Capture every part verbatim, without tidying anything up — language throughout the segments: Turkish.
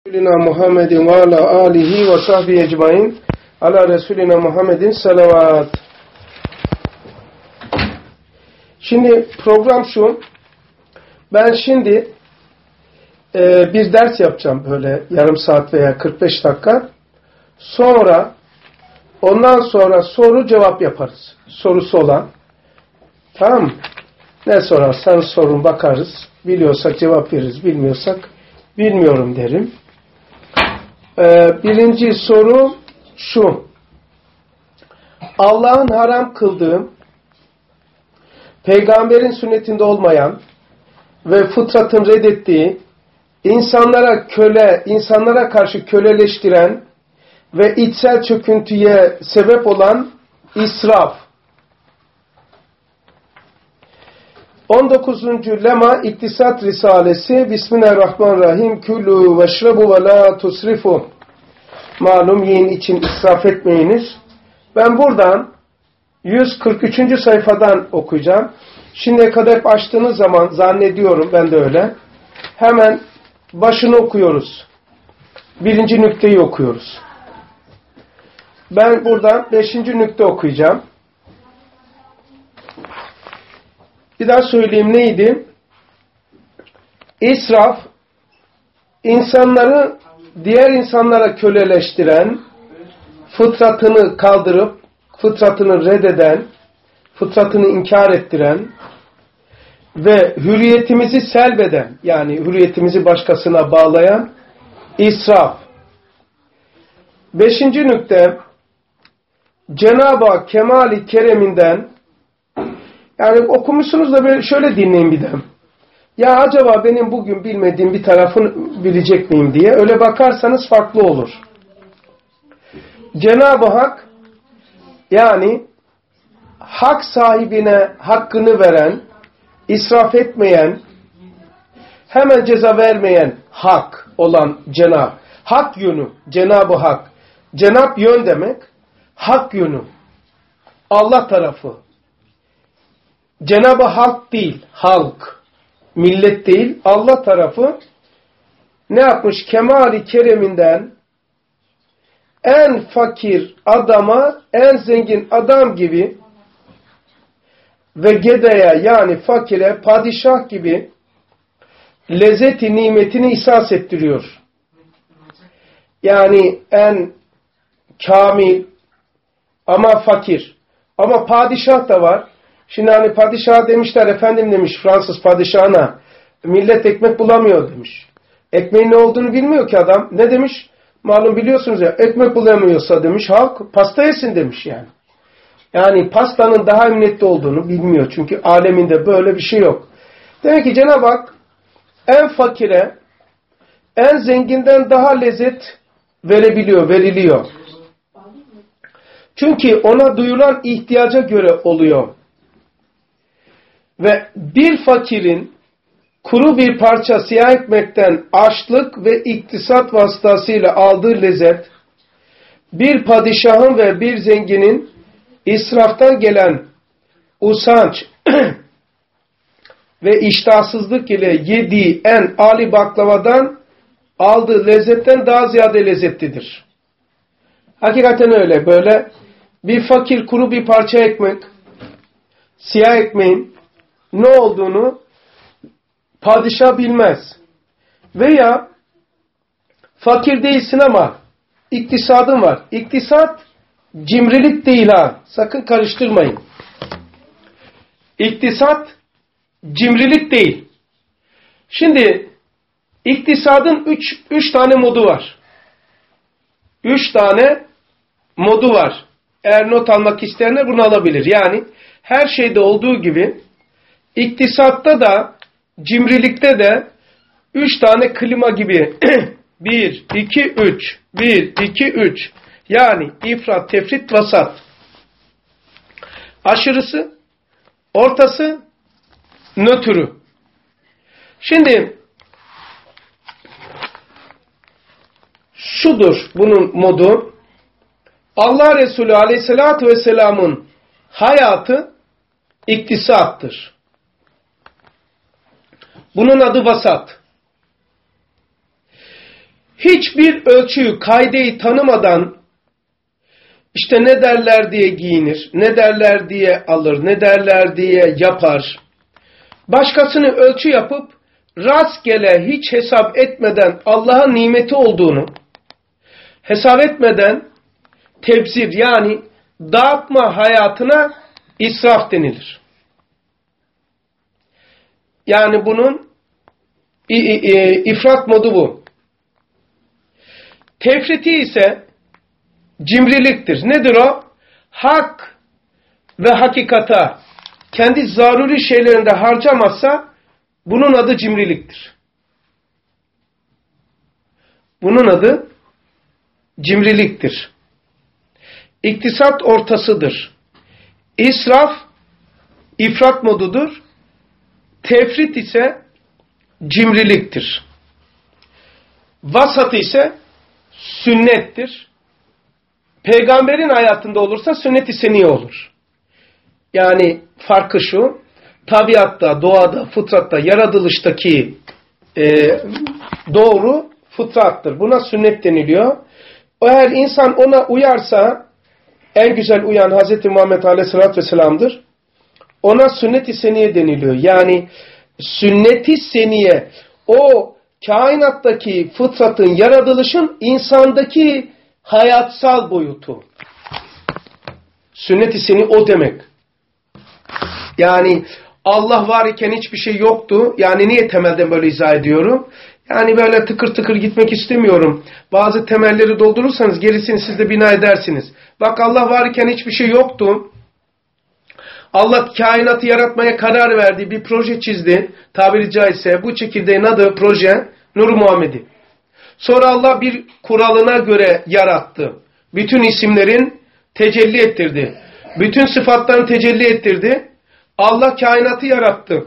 Resulina Muhammedin ve ala alihi ve sahbihi ecmain. Ala Resulina Muhammedin salavat. Şimdi program şu. Ben şimdi e, bir ders yapacağım böyle yarım saat veya kırk beş dakika. Sonra ondan sonra soru cevap yaparız. Sorusu olan. Tamam mı? Ne sorarsan sorun bakarız. Biliyorsak cevap veririz. Bilmiyorsak bilmiyorum derim. Ee, birinci soru şu. Allah'ın haram kıldığı, peygamberin sünnetinde olmayan ve fıtratın reddettiği, insanlara köle, insanlara karşı köleleştiren ve içsel çöküntüye sebep olan israf. on dokuzuncu Lema İktisat Risalesi. Bismillahirrahmanirrahim. Külü veşrebu ve la tusrifu. Malum yiyin için israf etmeyiniz. Ben buradan yüz kırk üçüncü sayfadan okuyacağım. Şimdiye kadar hep açtığınız zaman zannediyorum, ben de öyle. Hemen başını okuyoruz. Birinci nükteyi okuyoruz. Ben buradan beşinci nükte okuyacağım. Bir daha söyleyeyim, neydi? İsraf, insanları diğer insanlara köleleştiren, fıtratını kaldırıp, fıtratını reddeden, fıtratını inkar ettiren ve hürriyetimizi selbeden, yani hürriyetimizi başkasına bağlayan israf. Beşinci nükte, Cenab-ı Hak kemali kereminden, yani okumuşsunuz da böyle şöyle dinleyin bir de. Ya acaba benim bugün bilmediğim bir tarafını bilecek miyim diye. Öyle bakarsanız farklı olur. Cenab-ı Hak, yani hak sahibine hakkını veren, israf etmeyen, hemen ceza vermeyen hak olan Cenab-ı Hak yönü, Cenab-ı Hak. Cenab yön demek, hak yönü. Allah tarafı. Cenab-ı Hak değil, halk, millet değil, Allah tarafı ne yapmış? Kemali kereminden en fakir adama en zengin adam gibi ve gedeye, yani fakire padişah gibi lezzeti nimetini ihsas ettiriyor. Yani en kamil ama fakir. Ama padişah da var. Şimdi hani padişah demişler, efendim demiş Fransız padişahına, millet ekmek bulamıyor demiş. Ekmeğin ne olduğunu bilmiyor ki adam. Ne demiş? Malum biliyorsunuz ya, ekmek bulamıyorsa demiş halk pasta yesin demiş yani. Yani pastanın daha emniyetli olduğunu bilmiyor. Çünkü aleminde böyle bir şey yok. Demek ki Cenab-ı Hak en fakire, en zenginden daha lezzet verebiliyor, veriliyor. Çünkü ona duyulan ihtiyaca göre oluyor. Ve bir fakirin kuru bir parça siyah ekmekten açlık ve iktisat vasıtasıyla aldığı lezzet, bir padişahın ve bir zenginin israftan gelen usanç ve iştahsızlık ile yediği en âli baklavadan aldığı lezzetten daha ziyade lezzetlidir. Hakikaten öyle. Böyle bir fakir kuru bir parça ekmek, siyah ekmeğin ne olduğunu padişah bilmez. Veya fakir değilsin ama iktisadın var. İktisat cimrilik değil ha. Sakın karıştırmayın. İktisat cimrilik değil. Şimdi iktisadın üç, üç tane modu var. Üç tane modu var. Eğer not almak isteyenler bunu alabilir. Yani her şeyde olduğu gibi İktisatta da, cimrilikte de üç tane klima gibi bir, iki, üç. Bir, iki, üç. Yani ifrat, tefrit, vasat. Aşırısı, ortası, nötrü. Şimdi şudur bunun modu. Allah Resulü Aleyhisselatü Vesselam'ın hayatı iktisattır. Bunun adı vasat. hiçbir ölçüyü, kaideyi tanımadan işte ne derler diye giyinir, ne derler diye alır, ne derler diye yapar. Başkasını ölçü yapıp rastgele hiç hesap etmeden Allah'ın nimeti olduğunu hesap etmeden tebzir yani dağıtma hayatına israf denilir. Yani bunun ifrat modu bu. Tefriti ise cimriliktir. Nedir o? Hak ve hakikata kendi zaruri şeylerinde harcamazsa bunun adı cimriliktir. Bunun adı cimriliktir. İktisat ortasıdır. İsraf ifrat modudur. Tefrit ise cimriliktir. Vasat ise sünnettir. Peygamberin hayatında olursa sünnet-i seniye olur. Yani farkı şu, tabiatta, doğada, fıtratta, yaratılıştaki e, doğru fıtrattır. Buna sünnet deniliyor. Eğer insan ona uyarsa, en güzel uyan Hz. Muhammed Aleyhisselatü Vesselam'dır. Ona sünnet-i seniye deniliyor. Yani sünnet-i seniye, o kainattaki fıtratın, yaratılışın insandaki hayatsal boyutu. Sünnet-i seniye o demek. Yani Allah var iken hiçbir şey yoktu. Yani niye temelden böyle izah ediyorum? Yani böyle tıkır tıkır gitmek istemiyorum. Bazı temelleri doldurursanız gerisini siz de bina edersiniz. Bak Allah var iken hiçbir şey yoktu. Allah kainatı yaratmaya karar verdi. Bir proje çizdi. Tabiri caizse bu çekirdeğin adı proje Nur-u Muhammedi. Sonra Allah bir kuralına göre yarattı. Bütün isimlerin tecelli ettirdi. Bütün sıfatların tecelli ettirdi. Allah kainatı yarattı.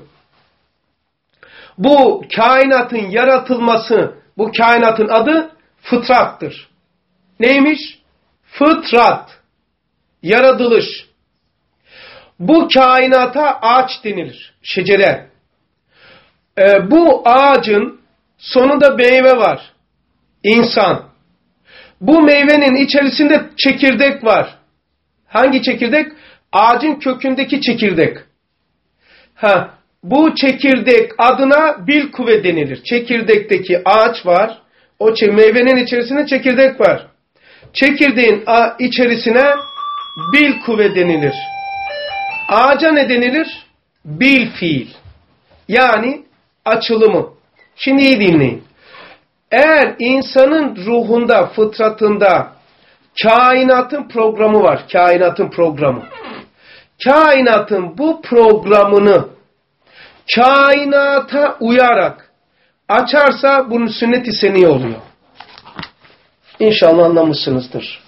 Bu kainatın yaratılması, bu kainatın adı fıtrattır. Neymiş? Fıtrat. Yaratılış. Bu kainata ağaç denilir. Şecere. Ee, bu ağacın sonunda meyve var. İnsan. Bu meyvenin içerisinde çekirdek var. Hangi çekirdek? Ağacın kökündeki çekirdek. Ha, bu çekirdek adına bilkuve denilir. Çekirdekteki ağaç var. O meyvenin içerisinde çekirdek var. Çekirdeğin içerisine bilkuve denilir. Ağaca ne denilir? Bil fiil. Yani açılımı. Şimdi iyi dinleyin. Eğer insanın ruhunda, fıtratında kainatın programı var. Kainatın programı. Kainatın bu programını kainata uyarak açarsa bunun sünnet-i seniye oluyor. İnşallah anlamışsınızdır.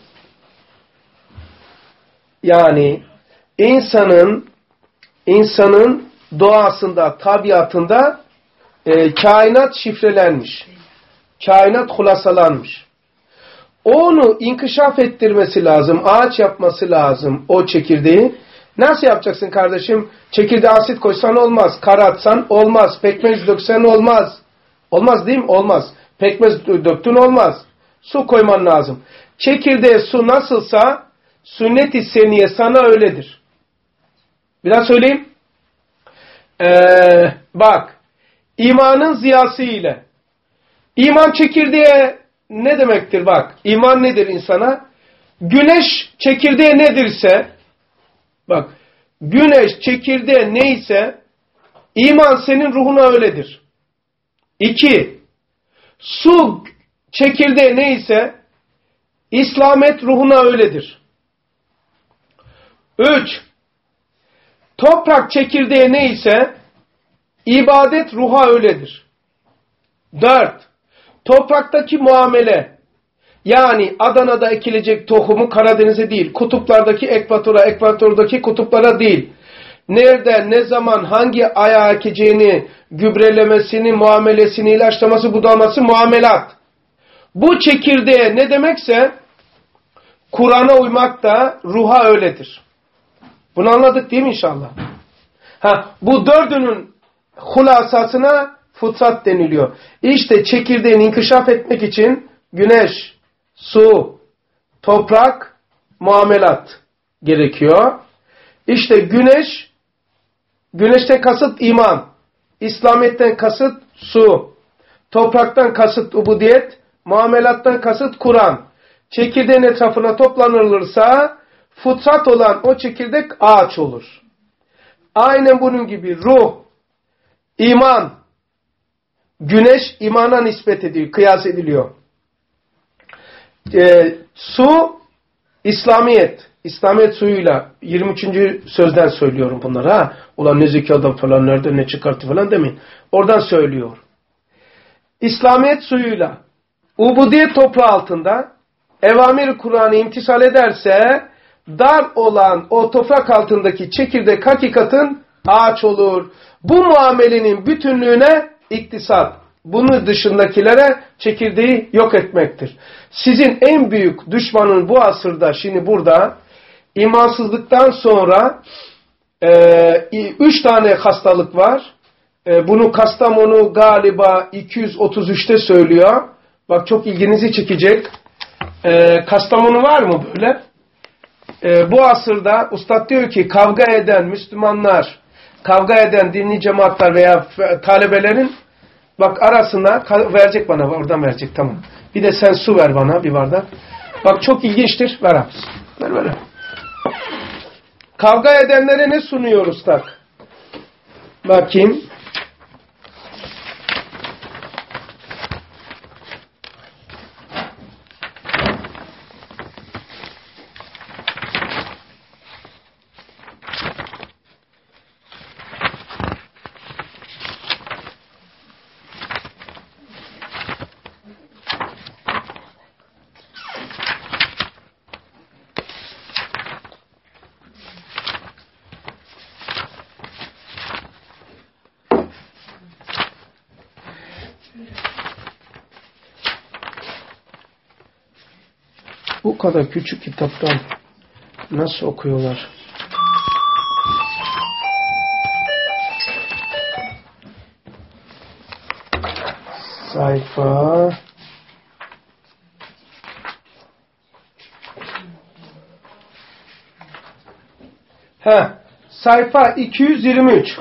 Yani insanın insanın doğasında, tabiatında e, kainat şifrelenmiş. Kainat hulasalanmış. Onu inkişaf ettirmesi lazım. Ağaç yapması lazım o çekirdeği. Nasıl yapacaksın kardeşim? Çekirdeğe asit koysan olmaz. Kar atsan olmaz. Pekmez döksen olmaz. Olmaz değil mi? Olmaz. Pekmez döktün olmaz. Su koyman lazım. Çekirdeğe su nasılsa sünnet-i seniye sana öyledir. Biraz söyleyeyim. Ee, bak. İmanın ziyası ile. İman çekirdeğe ne demektir bak. İman nedir insana? Güneş çekirdeğe nedirse, bak, güneş çekirdeğe neyse, iman senin ruhuna öyledir. İki, su çekirdeğe neyse, İslamet ruhuna öyledir. Üç, toprak çekirdeğe neyse, ibadet ruha öyledir. Dört, topraktaki muamele, yani Adana'da ekilecek tohumu Karadeniz'e değil, kutuplardaki ekvatora, ekvatordaki kutuplara değil, nerede, ne zaman, hangi ayağa ekeceğini, gübrelemesini, muamelesini, ilaçlaması, budaması, muamelat. Bu çekirdeğe ne demekse, Kur'an'a uymak da ruha öyledir. Bunu anladık değil mi inşallah? Ha, bu dördünün hulasasına fıtrat deniliyor. İşte çekirdeğin inkişaf etmek için güneş, su, toprak, muamelat gerekiyor. İşte güneş, güneşten kasıt iman, İslamiyet'ten kasıt su, topraktan kasıt ubudiyet, muamelattan kasıt Kur'an. Çekirdeğin etrafına toplanılırsa fıtrat olan o çekirdek ağaç olur. Aynen bunun gibi ruh, iman, güneş imana nispet ediliyor, kıyas ediliyor. E, su, İslamiyet. İslamiyet suyuyla yirmi üçüncü sözden söylüyorum bunları ha. Ulan ne zeki adam falan nerede ne çıkarttı falan demeyin. Oradan söylüyor. İslamiyet suyuyla ubudiyet toprağı altında evamir Kur'an'ı imtisal ederse dar olan o toprak altındaki çekirdek hakikatin ağaç olur. Bu muamelenin bütünlüğüne iktisat. Bunun dışındakilere çekirdeği yok etmektir. Sizin en büyük düşmanın bu asırda şimdi burada imansızlıktan sonra e, üç tane hastalık var. E, bunu Kastamonu galiba iki yüz otuz üçte söylüyor. Bak çok ilginizi çekecek. E, Kastamonu var mı böyle? E, bu asırda Ustad diyor ki kavga eden Müslümanlar, kavga eden dinli cemaatler veya talebelerin bak arasına verecek bana oradan verecek tamam. Bir de sen su ver bana bir bardak. Bak çok ilginçtir. Ver abi. Ver ver. Kavga edenlere ne sunuyor Ustad? Bakayım. Bu kadar küçük kitaptan nasıl okuyorlar? Sayfa Ha, sayfa iki yüz yirmi üç.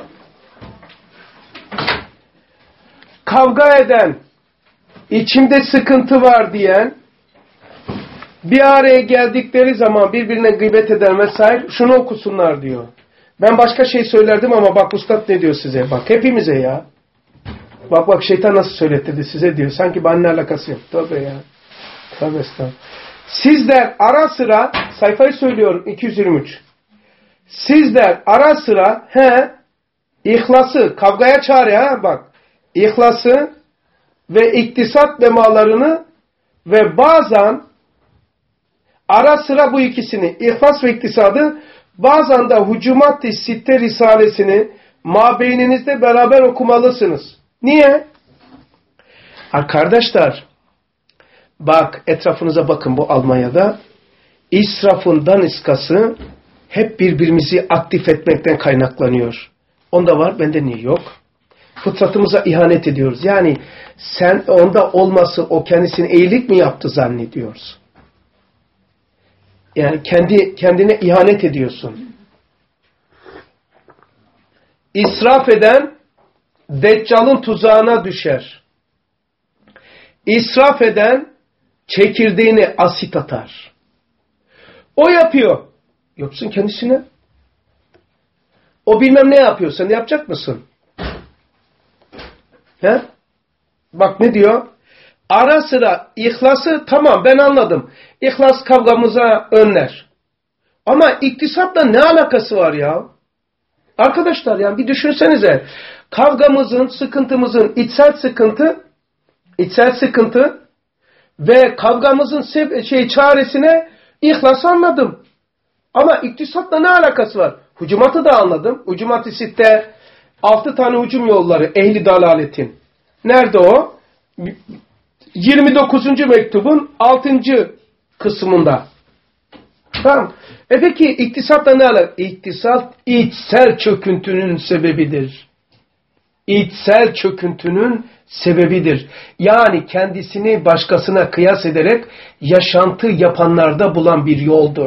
Kavga eden, içimde sıkıntı var diyen, bir araya geldikleri zaman birbirine gıybet eden vesaire şunu okusunlar diyor. Ben başka şey söylerdim ama bak Ustad ne diyor size? Bak hepimize ya. Bak bak şeytan nasıl söyletirdi size diyor. Sanki benimle alakası yok. Tövbe ya. Tövbe estağfurullah. Sizler ara sıra sayfayı söylüyorum iki yüz yirmi üç. Sizler ara sıra he ihlası kavgaya çağırıyor ha bak. İhlası ve iktisat lemalarını ve bazen ara sıra bu ikisini, ihlas ve iktisadı, bazen de Hucumat-ı Sitte Risalesini mabeyninizde beraber okumalısınız. Niye? Arkadaşlar, bak etrafınıza bakın bu Almanya'da. İsrafın daniskası hep birbirimizi aktif etmekten kaynaklanıyor. Onda var, bende niye yok? Fıtratımıza ihanet ediyoruz. Yani sen onda olması o kendisine iyilik mi yaptı zannediyoruz? Yani kendi kendine ihanet ediyorsun. İsraf eden Deccal'ın tuzağına düşer. İsraf eden çekirdeğini asit atar. O yapıyor. Yoksun kendisine. O bilmem ne yapıyor. Sen yapacak mısın? He? Bak ne diyor? Ara sıra ihlası tamam ben anladım. İhlas kavgamıza önler. Ama iktisatla ne alakası var ya? Arkadaşlar yani bir düşünsenize. Kavgamızın, sıkıntımızın içsel sıkıntı, içsel sıkıntı ve kavgamızın şey çaresine ihlas anladım. Ama iktisatla ne alakası var? Hucumatı da anladım. Hucumat-ı Sitte altı tane hücum yolları ehli dalaletin. Nerede o? yirmi dokuzuncu mektubun altıncı kısmında. Tamam. E peki iktisatla ne alakası? İktisat içsel çöküntünün sebebidir. İçsel çöküntünün sebebidir. Yani kendisini başkasına kıyas ederek yaşantı yapanlarda bulan bir yoldur.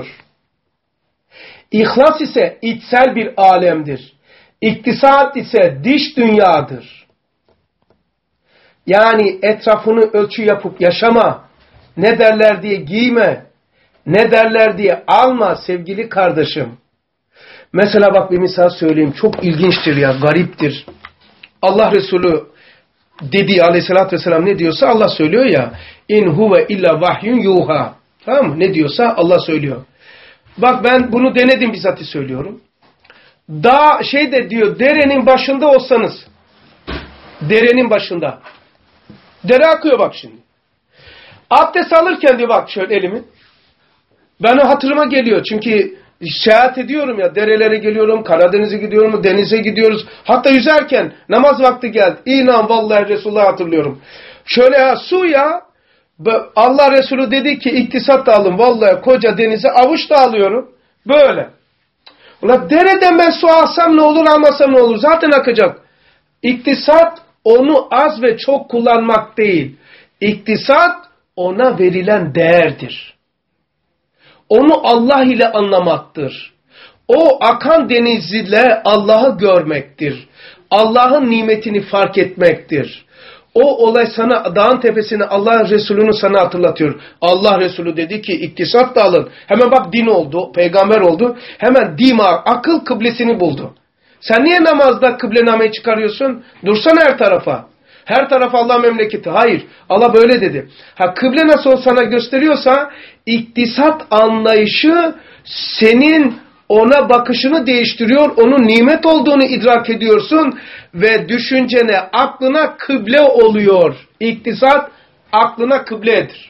İhlas ise içsel bir alemdir. İktisat ise dış dünyadır. Yani etrafını ölçü yapıp yaşama, ne derler diye giyme, ne derler diye alma sevgili kardeşim. Mesela bak bir misal söyleyeyim, çok ilginçtir ya, gariptir. Allah Resulü dediği aleyhissalatü vesselam ne diyorsa Allah söylüyor ya. İn huve illa vahyun yuha. Tamam mı? Ne diyorsa Allah söylüyor. Bak ben bunu denedim, bizzat söylüyorum. Dağ şey de diyor, derenin başında olsanız, derenin başında. Dere akıyor bak şimdi. Abdest alırken diyor bak şöyle elimi. Ben o hatırıma geliyor çünkü seyahat ediyorum ya, derelere geliyorum, Karadeniz'e gidiyorum, denize gidiyoruz. Hatta yüzerken namaz vakti geldi. İnan vallahi Resulullah'ı hatırlıyorum. Şöyle ya, su ya, Allah Resulü dedi ki iktisat da alın. Vallahi koca denize avuç da alıyorum. Böyle. Ulan dereden ben su alsam ne olur, almasam ne olur? Zaten akacak. İktisat onu az ve çok kullanmak değil. İktisat ona verilen değerdir. Onu Allah ile anlamaktır. O akan deniz ile Allah'ı görmektir. Allah'ın nimetini fark etmektir. O olay sana, dağın tepesine Allah Resulü'nü sana hatırlatıyor. Allah Resulü dedi ki iktisat da alın. Hemen bak din oldu, peygamber oldu. Hemen dima, akıl kıblesini buldu. Sen niye namazda kıblenameyi çıkarıyorsun? Dursana her tarafa. Her taraf Allah memleketi. Hayır. Allah böyle dedi. Ha, kıble nasıl sana gösteriyorsa iktisat anlayışı senin ona bakışını değiştiriyor. Onun nimet olduğunu idrak ediyorsun ve düşüncene, aklına kıble oluyor. İktisat aklına kıbledir.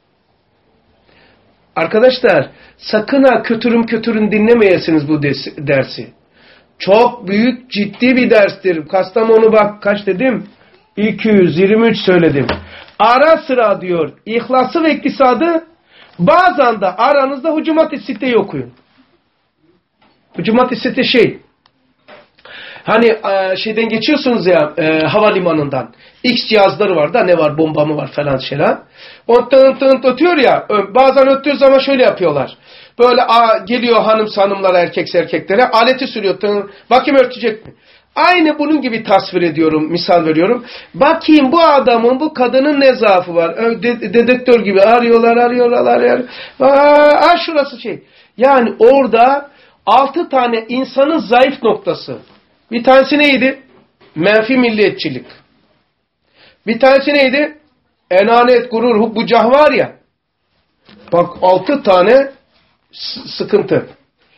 Arkadaşlar sakın ha kötürüm kötürüm dinlemeyesiniz bu dersi. Çok büyük, ciddi bir derstir. Kastamonu bak kaç dedim? iki yüz yirmi üç söyledim. Ara sıra diyor İhlası ve iktisadı, bazen de aranızda Hucumat-ı Sitte'yi okuyun. Hucumat-ı Sitte şey, hani e, şeyden geçiyorsunuz ya e, havalimanından. X cihazları var da, ne var, bomba mı var falan şeyler. O tın tın ötüyor ya, bazen öttüğü zaman şöyle yapıyorlar. Böyle a, geliyor hanım hanımlara, erkek erkeklere aleti sürüyor. Tın, bakayım örtecek mi? Aynı bunun gibi tasvir ediyorum, misal veriyorum. Bakayım bu adamın, bu kadının ne zaafı var? De, dedektör gibi arıyorlar, arıyorlar, arıyorlar. Aa, şurası şey. Yani orada altı tane insanın zayıf noktası. Bir tanesi neydi? Menfi milliyetçilik. Bir tanesi neydi? Enanet, gurur, hubbu cah var ya. Bak altı tane sıkıntı.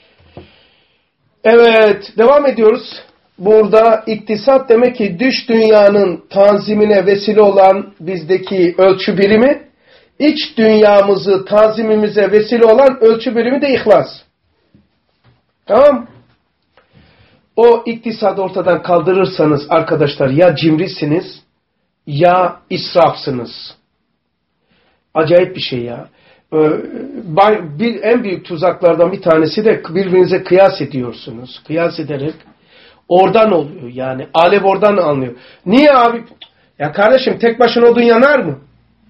Evet, devam ediyoruz. Burada iktisat demek ki dış dünyanın tanzimine vesile olan bizdeki ölçü birimi, iç dünyamızı tanzimimize vesile olan ölçü birimi de ihlas. Tamam. O iktisadı ortadan kaldırırsanız arkadaşlar ya cimrisiniz ya israfsınız. Acayip bir şey ya. Bir, en büyük tuzaklardan bir tanesi de birbirinize kıyas ediyorsunuz. Kıyas ederek oradan oluyor yani. Alev oradan anlıyor. Niye abi? Ya kardeşim tek başına odun yanar mı?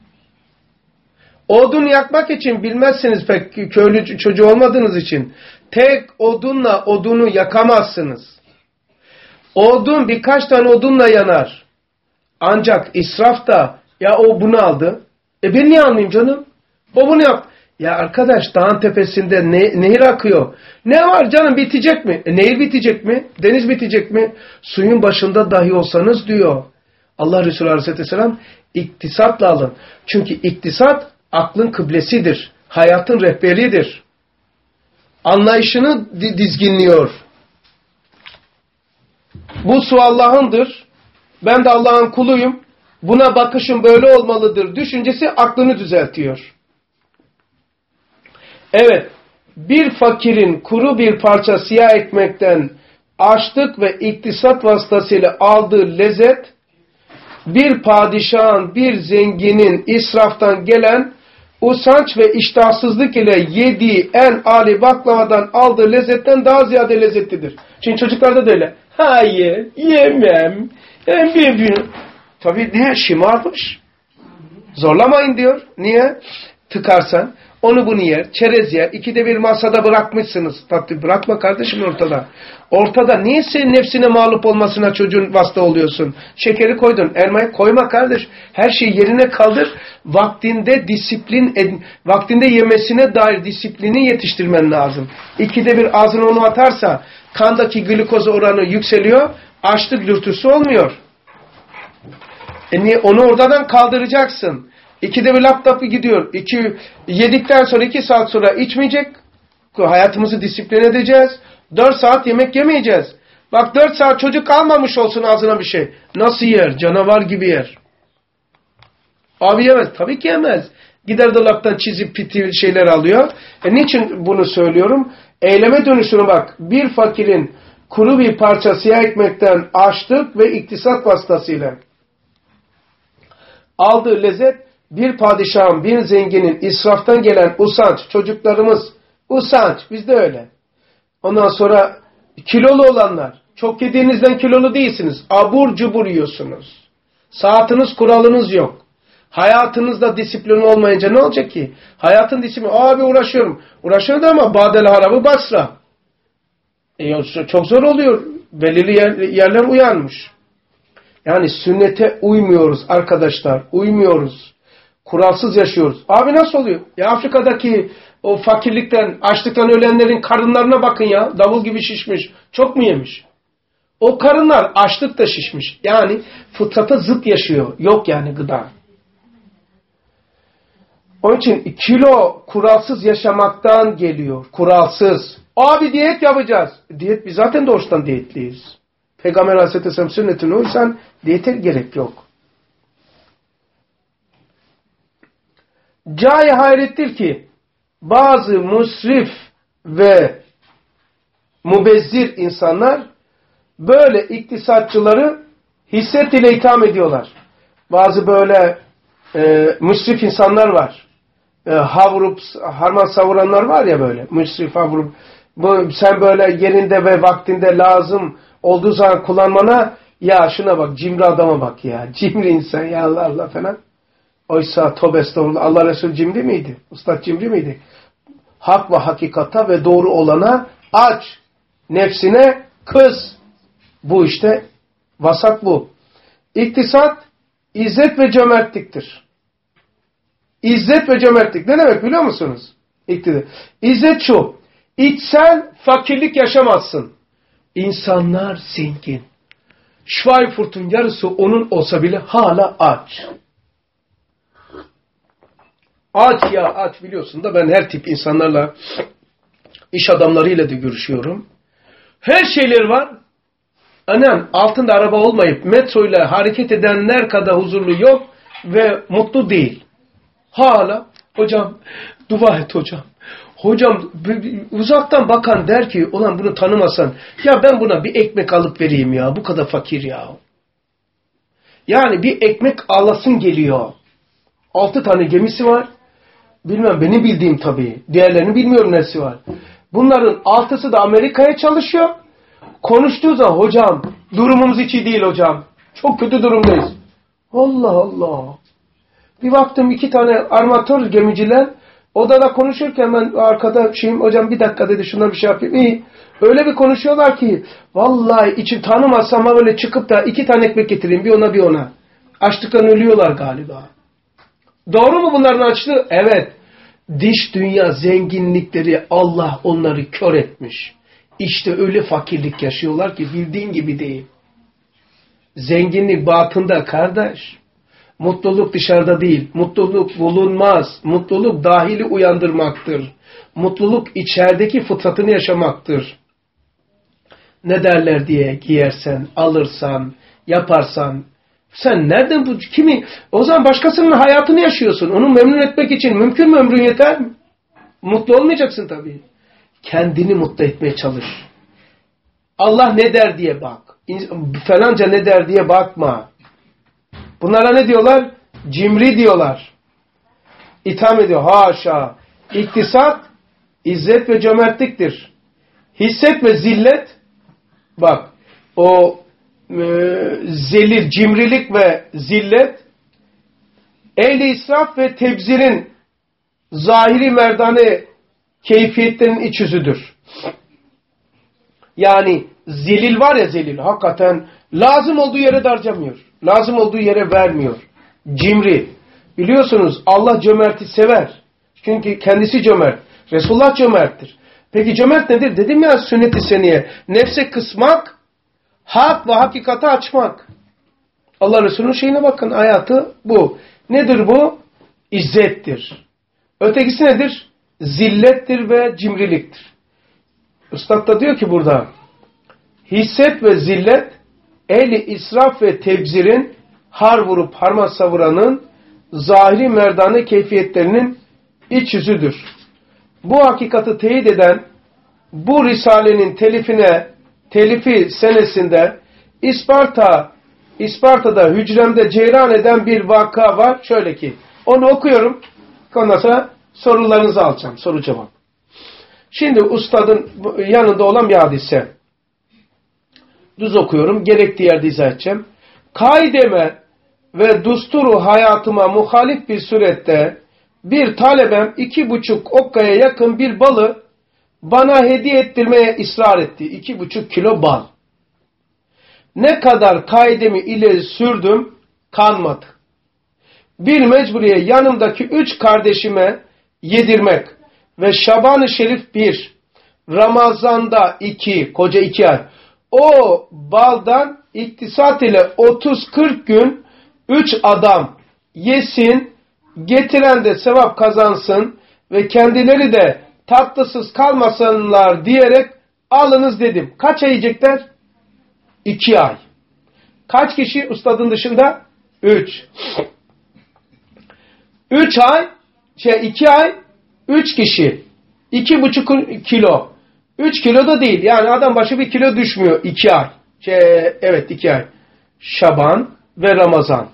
Odun yakmak için bilmezseniz, pek köylü çocuğu olmadığınız için tek odunla odunu yakamazsınız. Odun birkaç tane odunla yanar. Ancak israf da ya o bunu aldı. E ben niye almayayım canım? O bunu yap. Ya arkadaş dağın tepesinde ne, nehir akıyor. Ne var canım, bitecek mi? E, nehir bitecek mi? Deniz bitecek mi? Suyun başında dahi olsanız diyor Allah Resulü Aleyhisselatü Vesselam, iktisatla alın. Çünkü iktisat aklın kıblesidir. Hayatın rehberidir. Anlayışını dizginliyor. Bu su Allah'ındır. Ben de Allah'ın kuluyum. Buna bakışım böyle olmalıdır. Düşüncesi aklını düzeltiyor. Evet, bir fakirin kuru bir parça siyah ekmekten açlık ve iktisat vasıtasıyla aldığı lezzet, bir padişahın, bir zenginin israftan gelen usanç ve iştahsızlık ile yediği en âli baklavadan aldığı lezzetten daha ziyade lezzetlidir. Şimdi çocuklarda da öyle. Hayır, yemem. Ben bir Tabii niye? Şımarmış. Zorlamayın diyor. Niye? Tıkarsan onu bunu yer, çerez yer, ikide bir masada bırakmışsınız. Tatlı bırakma kardeşim ortada. Ortada niye senin nefsine mağlup olmasına çocuğun vasıta oluyorsun? Şekeri koydun, elmayı koyma kardeş. Her şeyi yerine kaldır. Vaktinde disiplin, vaktinde yemesine dair disiplini yetiştirmen lazım. İkide bir ağzına onu atarsa kandaki glikoz oranı yükseliyor, açlık dürtüsü olmuyor. E niye? Onu oradan kaldıracaksın. İkide bir laptopu gidiyor. İki, yedikten sonra iki saat sonra içmeyecek. Hayatımızı disiplin edeceğiz. Dört saat yemek yemeyeceğiz. Bak dört saat çocuk almamış olsun ağzına bir şey. Nasıl yer? Canavar gibi yer. Abi yemez. Tabii ki yemez. Gider dolaptan çizip piti şeyler alıyor. E niçin bunu söylüyorum? Eyleme dönüşünü bak. Bir fakirin kuru bir parça siyah ekmekten açlık ve iktisat vasıtasıyla aldığı lezzet, bir padişahın, bir zenginin israftan gelen usanç, çocuklarımız usanç, bizde öyle. Ondan sonra kilolu olanlar, çok yediğinizden kilolu değilsiniz, abur cubur yiyorsunuz. Saatiniz, kuralınız yok. Hayatınızda disiplin olmayınca ne olacak ki? Hayatın disiplini, abi uğraşıyorum. Uğraşıyorum ama badel harabı Basra. E, çok zor oluyor. Belirli yer, yerler uyanmış. Yani sünnete uymuyoruz arkadaşlar. Uymuyoruz. Kuralsız yaşıyoruz. Abi nasıl oluyor? Ya Afrika'daki o fakirlikten, açlıktan ölenlerin karınlarına bakın ya. Davul gibi şişmiş. Çok mu yemiş? O karınlar açlık da şişmiş. Yani fıtrata zıt yaşıyor. Yok yani gıda. Onun için kilo kuralsız yaşamaktan geliyor. Kuralsız. Abi diyet yapacağız. Diyet biz zaten doğuştan diyetliyiz. Peygamber Aleyhisselam sünnetine uysan diyete gerek yok. Cay hayrettir ki bazı musrif ve mubezzir insanlar böyle iktisatçıları hisset ile itham ediyorlar. Bazı böyle e, musrif insanlar var. E, havrup, harman savuranlar var ya böyle. Musrif, havrup. Bu, sen böyle yerinde ve vaktinde lazım olduğu zaman kullanmana, ya şuna bak, cimri adama bak ya. Cimri insan ya, Allah Allah falan. Oysa tövbe estağfurullah, Allah Resulü cimri miydi? Ustad cimri miydi? Hak ve hakikata ve doğru olana aç. Nefsine kız. Bu işte vasat bu. İktisat, izzet ve cömertliktir. İzzet ve cömertlik. Ne demek biliyor musunuz? İktisat. İzzet şu. İçsel fakirlik yaşamazsın. İnsanlar zengin. Schweinfurt'un yarısı onun olsa bile hala aç. Aç ya aç, biliyorsun da ben her tip insanlarla, iş adamlarıyla da görüşüyorum. Her şeyleri var. Annem altında araba olmayıp metroyla hareket edenler kadar huzurlu yok ve mutlu değil. Hala hocam dua et hocam. Hocam uzaktan bakan der ki ulan bunu tanımasan ya ben buna bir ekmek alıp vereyim ya, bu kadar fakir ya. Yani bir ekmek alasın geliyor. Altı tane gemisi var. Bilmem, benim bildiğim tabii. Diğerlerini bilmiyorum neresi var. Bunların altısı da Amerika'ya çalışıyor. Konuştuğu zaman hocam durumumuz hiç iyi değil hocam. Çok kötü durumdayız. Allah Allah. Bir baktım iki tane armatör gemiciler odada konuşurken ben arkada şeyim, hocam bir dakika dedi, şuna bir şey yapayım. İyi. Öyle bir konuşuyorlar ki vallahi içim tanımazsam böyle çıkıp da iki tane ekmek getireyim, bir ona bir ona. Açlıktan ölüyorlar galiba. Doğru mu bunların açlığı? Evet. Dış dünya zenginlikleri, Allah onları kör etmiş. İşte öyle fakirlik yaşıyorlar ki bildiğin gibi değil. Zenginlik batında kardeş. Mutluluk dışarıda değil. Mutluluk bulunmaz. Mutluluk dahili uyandırmaktır. Mutluluk içerideki fıtratını yaşamaktır. Ne derler diye giyersen, alırsan, yaparsan, sen nereden bu kimi? O zaman başkasının hayatını yaşıyorsun. Onu memnun etmek için mümkün mü, ömrün yeter mi? Mutlu olmayacaksın tabii. Kendini mutlu etmeye çalış. Allah ne der diye bak. Falanca ne der diye bakma. Bunlara ne diyorlar? Cimri diyorlar. İtham ediyor. Haşa. İktisat, izzet ve cömertliktir. Hisset ve zillet, bak o e, zelil, cimrilik ve zillet, ehli israf ve tebzirin zahiri merdane keyfiyetlerinin iç yüzüdür. Yani zelil var ya, zelil, hakikaten lazım olduğu yere de harcamıyor. Lazım olduğu yere vermiyor. Cimri. Biliyorsunuz Allah cömerti sever. Çünkü kendisi cömert. Resulullah cömerttir. Peki cömert nedir? Dedim ya sünnet-i seniye. Nefse kısmak, hak ve hakikati açmak. Allah Resulü'nün şeyine bakın, hayatı bu. Nedir bu? İzzettir. Ötekisi nedir? Zillettir ve cimriliktir. Üstad da diyor ki burada, hisset ve zillet, ehli israf ve tebzirin, har vurup harma savuranın, zahiri merdane keyfiyetlerinin iç yüzüdür. Bu hakikati teyit eden, bu risalenin telifine, telifi senesinde İsparta, İsparta'da hücremde ceyran eden bir vaka var. Şöyle ki, onu okuyorum, ondan sonra sorularınızı alacağım, soru cevap. Şimdi ustadın yanında olan bir hadise. Düz okuyorum, gerektiği yerde izah edeceğim. Kaideme ve dusturu hayatıma muhalif bir surette bir talebem iki buçuk okkaya yakın bir balı bana hediye ettirmeye ısrar etti. İki buçuk kilo bal. Ne kadar kaidemi ileri sürdüm, kanmadı. Bir mecburiye yanımdaki üç kardeşime yedirmek ve Şaban-ı Şerif bir, Ramazan'da iki, koca iki ay. O baldan iktisat ile otuz kırk gün üç adam yesin, getiren de sevap kazansın ve kendileri de tatlısız kalmasınlar diyerek alınız dedim. Kaç ay yiyecekler? İki ay. Kaç kişi ustadın dışında? Üç. Üç ay, şey iki ay, üç kişi. İki buçuk kilo. Üç kilo da değil. Yani adam başı bir kilo düşmüyor. İki ay. Şey, evet iki ay. Şaban ve Ramazan.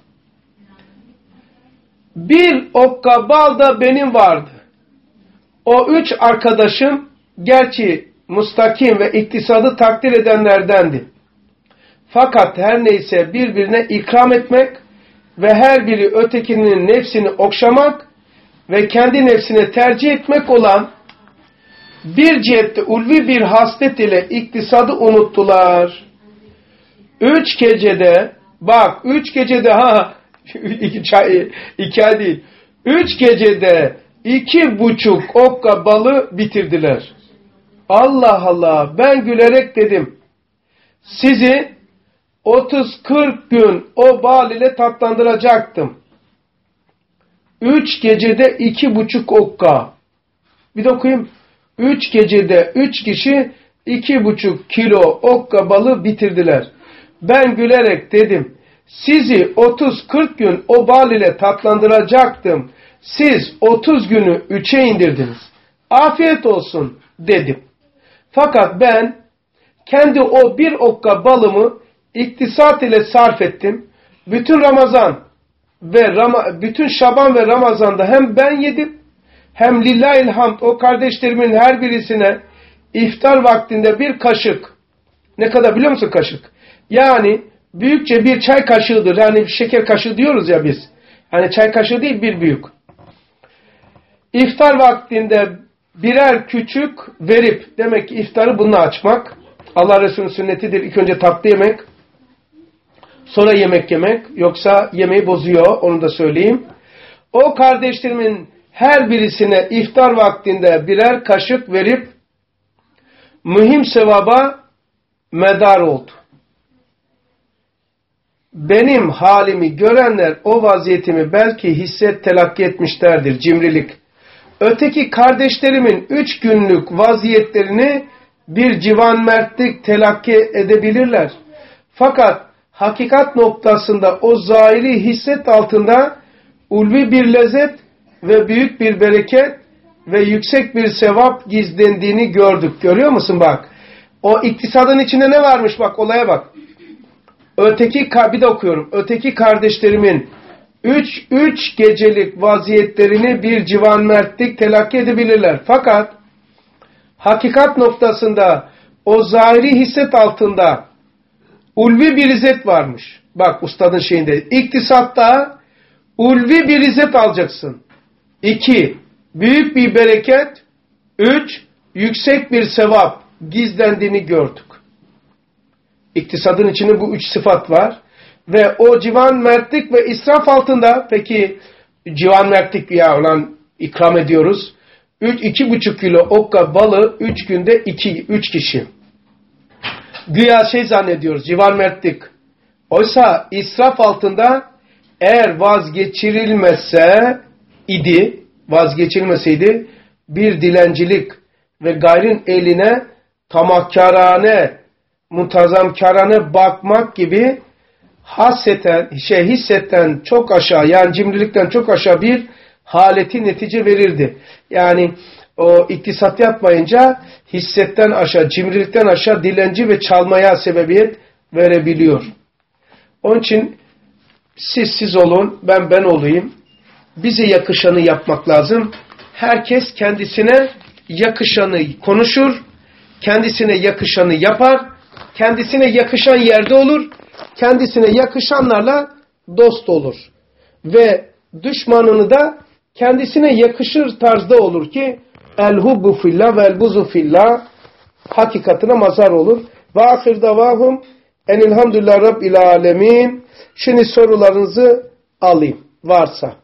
Bir okka bal da benim vardı. O üç arkadaşım gerçi mustakim ve iktisadı takdir edenlerdendi. Fakat her neyse birbirine ikram etmek ve her biri ötekinin nefsini okşamak ve kendi nefsine tercih etmek olan bir cihette ulvi bir haslet ile iktisadı unuttular. Üç gecede, bak üç gecede ha iki, çay, iki ay değil. Üç gecede iki buçuk okka balı bitirdiler. Allah Allah, ben gülerek dedim. Sizi otuz kırk gün o bal ile tatlandıracaktım. Üç gecede iki buçuk okka. Bir de okuyayım. Üç gecede üç kişi iki buçuk kilo okka balı bitirdiler. Ben gülerek dedim. Sizi otuz kırk gün o bal ile tatlandıracaktım. Siz otuz günü üçe indirdiniz. Afiyet olsun dedim. Fakat ben kendi o bir okka balımı iktisat ile sarf ettim. Bütün Ramazan ve Ram bütün Şaban ve Ramazan'da hem ben yedim, hem lillahil hamd o kardeşlerimin her birisine iftar vaktinde bir kaşık, ne kadar biliyor musun kaşık? Yani büyükçe bir çay kaşığıdır. Yani şeker kaşığı diyoruz ya biz. Hani çay kaşığı değil, bir büyük. İftar vaktinde birer küçük verip, demek ki iftarı bununla açmak. Allah Resulü'nün sünnetidir. İlk önce tatlı yemek, sonra yemek yemek. Yoksa yemeği bozuyor, onu da söyleyeyim. O kardeşlerimin her birisine iftar vaktinde birer kaşık verip mühim sevaba medar oldu. Benim halimi görenler o vaziyetimi belki hisset telakki etmişlerdir, cimrilik. Öteki kardeşlerimin üç günlük vaziyetlerini bir civan mertlik telakki edebilirler. Fakat hakikat noktasında o zahiri hisset altında ulvi bir lezzet ve büyük bir bereket ve yüksek bir sevap gizlendiğini gördük. Görüyor musun bak? O iktisadın içinde ne varmış bak, olaya bak. Öteki, bir de okuyorum. Öteki kardeşlerimin üç, üç gecelik vaziyetlerini bir civan mertlik telakki edebilirler. Fakat hakikat noktasında o zahiri hisset altında ulvi bir izzet varmış. Bak ustadın şeyinde. İktisatta ulvi bir izzet alacaksın. İki, büyük bir bereket. Üç, yüksek bir sevap gizlendiğini gördük. İktisadın içinde bu üç sıfat var. Ve o civan mertlik ve israf altında, peki civan mertlik ya olan ikram ediyoruz. Üç, iki buçuk kilo okka balı üç günde iki, üç kişi. Güya şey zannediyoruz, civan mertlik. Oysa israf altında eğer vazgeçirilmese idi, vazgeçilmeseydi bir dilencilik ve gayrın eline tamahkârane, muntazamkârane bakmak gibi haseten, şey hissetten çok aşağı, yani cimrilikten çok aşağı bir haleti netice verirdi. Yani o iktisat yapmayınca hissetten aşağı, cimrilikten aşağı dilenci ve çalmaya sebebiyet verebiliyor. Onun için siz siz olun, ben ben olayım. Bize yakışanı yapmak lazım. Herkes kendisine yakışanı konuşur, kendisine yakışanı yapar, kendisine yakışan yerde olur, kendisine yakışanlarla dost olur. Ve düşmanını da kendisine yakışır tarzda olur ki el-hubbu fillah ve el-buzu fillah hakikatine mazhar olur. Ve ahir davahum enilhamdülillah rabbil alemin. Şimdi sorularınızı alayım varsa.